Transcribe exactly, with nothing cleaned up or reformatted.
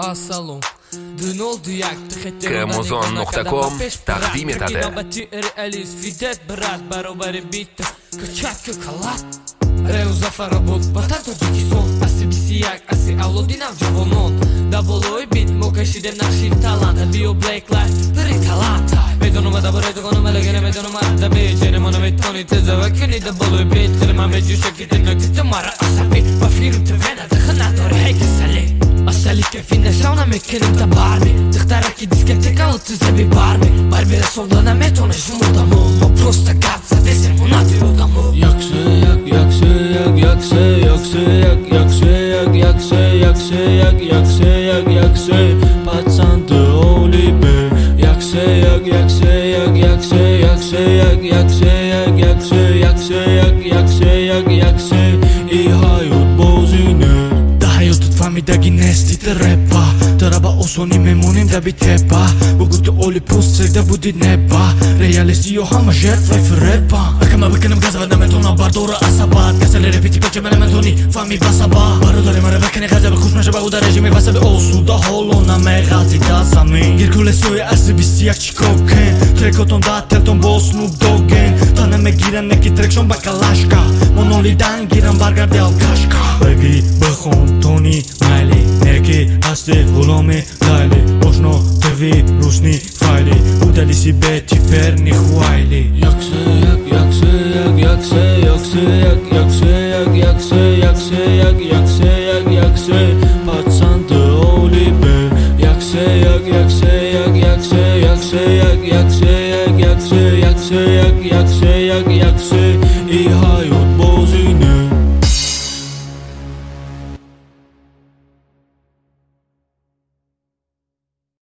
Asalom dün oldu yaktı Kmozon nokta com taqdim etadi. Realist fidet birat barobari bitta Kachatka kalat Reu zafarabod Vatan Tojikiston Asi bisiyak asi avlodinav javonot Daboloy bit mokashidem naqshid talant Bio black life Diri talant Medonuma da buraydu konuma legene medonuma da beceri Mana metoni teza vakini da boloy bit Kırma mecusha gidin nökütü mara asabi Bafiru tevena da khanadori heyke sali Asalik kefinde sauna mekenim da Barbie Тахтараки дискотека от зъби Барби Барби ресолда на мето на жумута му Но просто гад за десен му надирута му Jak se, jak, jak se, jak, jak se, jak se, jak, jak se, jak, jak se, jak se, jak, jak se, jak, jak se, pacan de olibe. Jak se, jak, jak se, jak, jak se, jak se, jak, jak se, jak, jak se, jak se, jak, jak se, jak, jak se, i hajut bozine. Dahayu tutfami da ginesti te repa. Taraba osoni memonim da bitepa. Bugute oli pustek da budi neba. Realist io hama žertva i frepa. Akama bekenem gaza da metona bardora asabat. Gasale repiti peče mene mentoni fami basaba. Barodare mare bekene gaza be kush meshaba uda rejimi vasabe osu da holo na me gazi da sami. Girkule soje asi bisiak chikoken. Trekoton da telton bo Snoop Doggen. Tane me giren neki trekshon bakalashka. Monolidan giren bargar de alkashka. Baby bkhon Tony Miley. Neki hasti gulami Lali. Oshno tevi rusni fajli. Udali si beti ferni hwajli. Jak se, jak, jak se, jak, jak se, jak se, jak, jak se, jak, jak se, jak se, jak, jak se, jak, jak se, pacan de olibe. Jak se, jak, jak se, jak, jak se, jak se, jak, jak se, jak, jak se, jak se, jak, jak se, jak, jak se, i haj